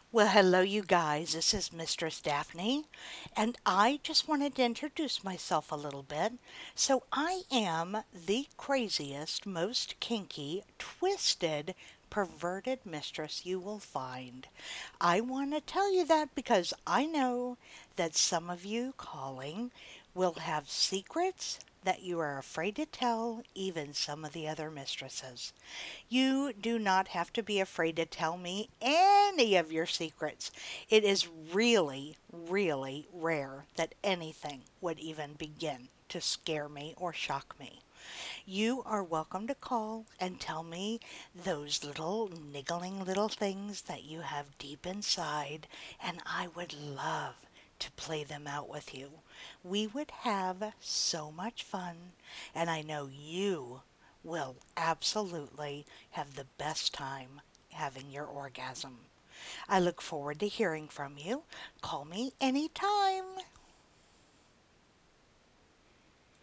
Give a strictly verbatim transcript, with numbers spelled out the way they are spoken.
Well, hello, you guys. This is Mistress Daphne, and I just wanted to introduce myself a little bit. So, I am the craziest, most kinky, twisted, perverted mistress you will find. I want to tell you that because I know that some of you calling will have secrets that you are afraid to tell even some of the other mistresses. You do not have to be afraid to tell me any of your secrets. It is really, really rare that anything would even begin to scare me or shock me. You are welcome to call and tell me those little niggling little things that you have deep inside, and I would love to play them out with you. We would have so much fun, and I know you will absolutely have the best time having your orgasm. I look forward to hearing from you. Call me anytime.